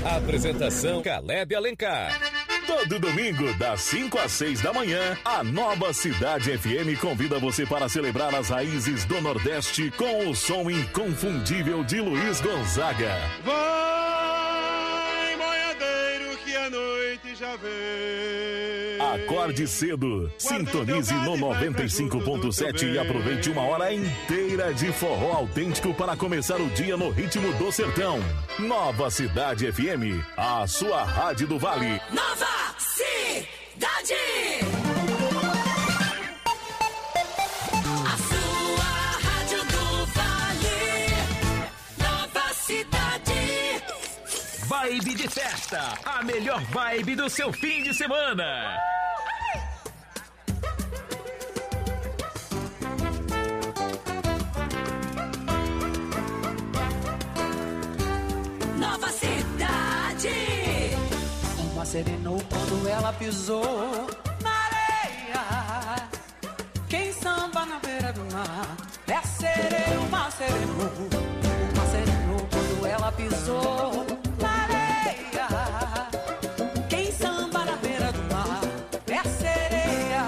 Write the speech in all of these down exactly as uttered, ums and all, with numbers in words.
Apresentação Caleb Alencar. Todo domingo, das cinco às seis da manhã, a Nova Cidade F M convida você para celebrar as raízes do Nordeste com o som inconfundível de Luiz Gonzaga. Vai, boiadeiro, que a noite já vem. Acorde cedo, sintonize no noventa e cinco ponto sete e aproveite uma hora inteira de forró autêntico para começar o dia no ritmo do sertão. Nova Cidade F M, a sua rádio do Vale. Nova Cidade! A sua rádio do Vale. Nova Cidade. Vibe de festa, a melhor vibe do seu fim de semana. Nova Cidade. Uma serenou quando ela pisou na areia. Quem samba na beira do mar é sereia, uma serenou. Uma serenou quando ela pisou na areia. Quem samba na beira do mar é sereia.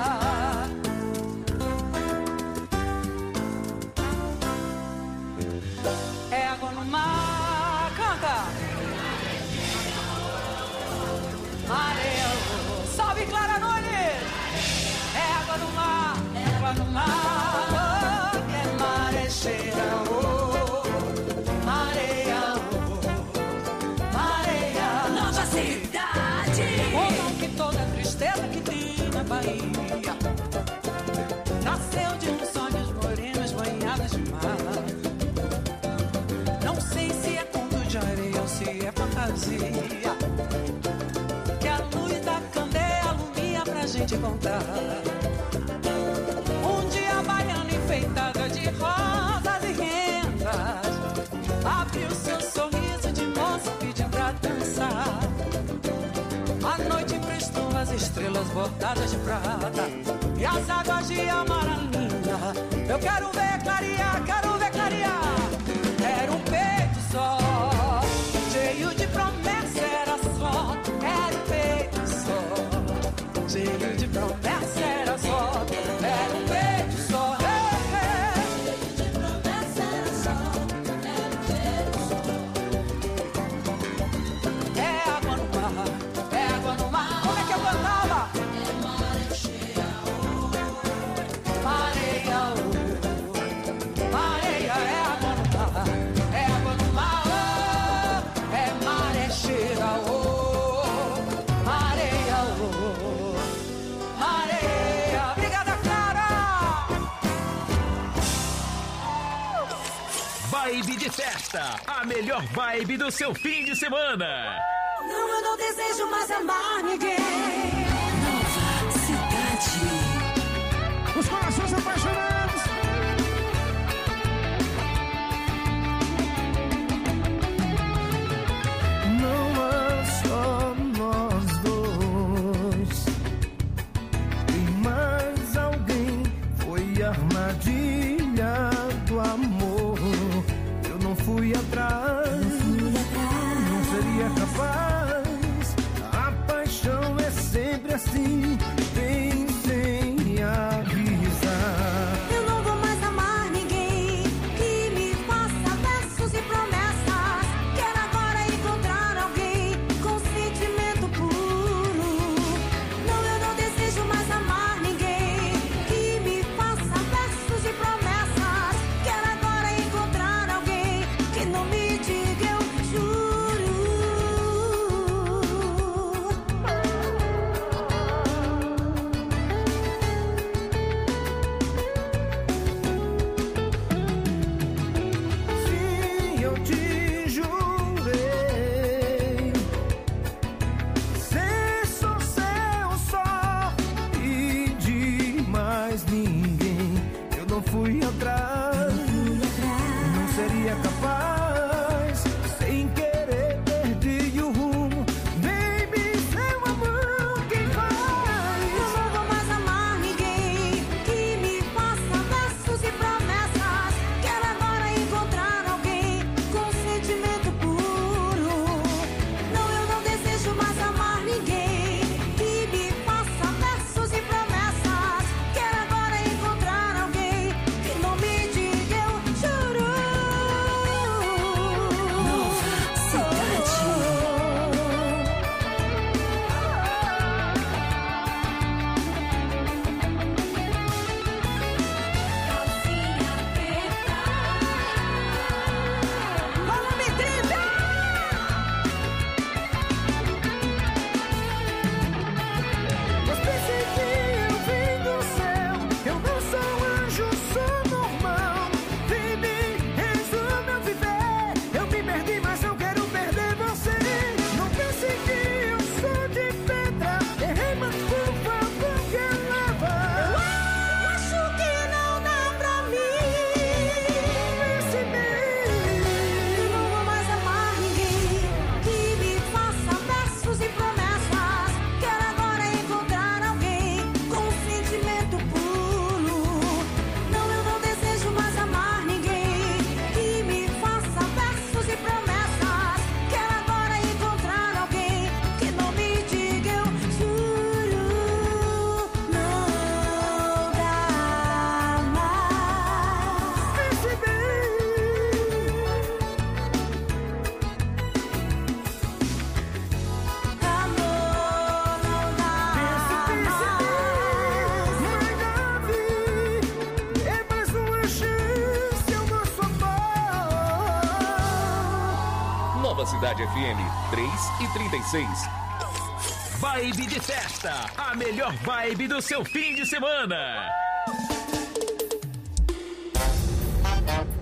É água no mar, canta. Areia, salve Clara Nunes. É água no mar, é água no mar. É marecheira, oh, areia, oh, areia. Nova Cidade. Contam que toda tristeza que tem na Bahia nasceu de uns sonhos morenos banhados de mar. Não sei se é conto de areia ou se é fantasia, que a luz da candeia alumia pra gente contar. Um dia a baiana enfeitada de rosas e rendas abriu seu sorriso de moça pedindo pra dançar. A noite prestou as estrelas bordadas de prata e as águas de Amaralina. Eu quero ver clarear, quero ver clarear. Era um peito só, cheio de promessa, era só. Era um peito só, cheio de promessa, era só. Era um peito só, cheio de promessa, era só. Era um peito só. É água no mar, é água no mar. Como é que eu cantava? É marecheira, oh, areia, oh, areia, é água no mar, é água no mar, oh, é marecheira, oh, areia, oh, areia. Obrigada, Clara! Vibe de festa, a melhor vibe do seu fim de semana. Não, eu não desejo mais amar ninguém. Nova Cidade. Os corações apaixonados. Não há só nós dois. Tem mais alguém. Foi a armadilha do amor. Eu não fui atrás. Não seria capaz. A paixão é sempre assim. Vem sem avisar. Eu não vou mais amar ninguém que me faça versos e promessas. Quero agora encontrar alguém com sentimento puro. Não, eu não desejo mais amar ninguém que me faça versos e promessas. Quero agora encontrar alguém que não me diga eu juro. Nova Cidade F M, três e trinta e seis. Vibe de festa, a melhor vibe do seu fim de semana.